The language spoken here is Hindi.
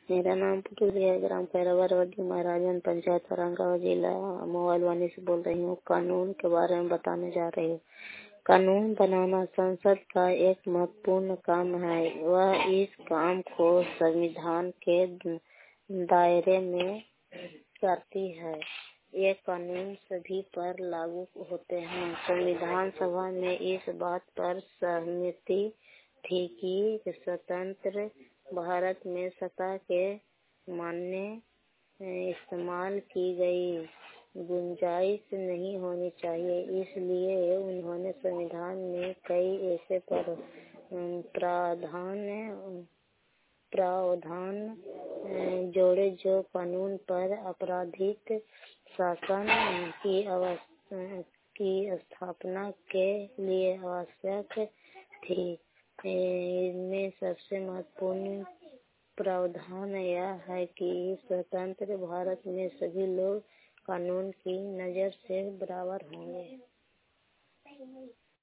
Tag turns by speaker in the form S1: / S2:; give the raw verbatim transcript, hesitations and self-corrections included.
S1: मेरा नाम पुटूरी है, ग्राम पैरावरवदी, महाराजन पंचायत औरंगाबाद जिला। मोबाइल वाणी से बोल रही हूँ। कानून के बारे में बताने जा रही हूँ। कानून बनाना संसद का एक महत्वपूर्ण काम है। वह इस काम को संविधान के दायरे में करती है। ये कानून सभी पर लागू होते हैं। संविधान सभा में इस बात पर सहमति थी कि स्वतंत्र भारत में सत्ता के मान्य इस्तेमाल की गई गुंजाइश नहीं होनी चाहिए। इसलिए उन्होंने संविधान में कई ऐसे प्रावधान प्रावधान जोड़े जो कानून पर आपराधिक शासन की की स्थापना के लिए आवश्यक थी। इनमें सबसे महत्वपूर्ण प्रावधान यह है कि स्वतंत्र भारत में सभी लोग कानून की नज़र से बराबर होंगे।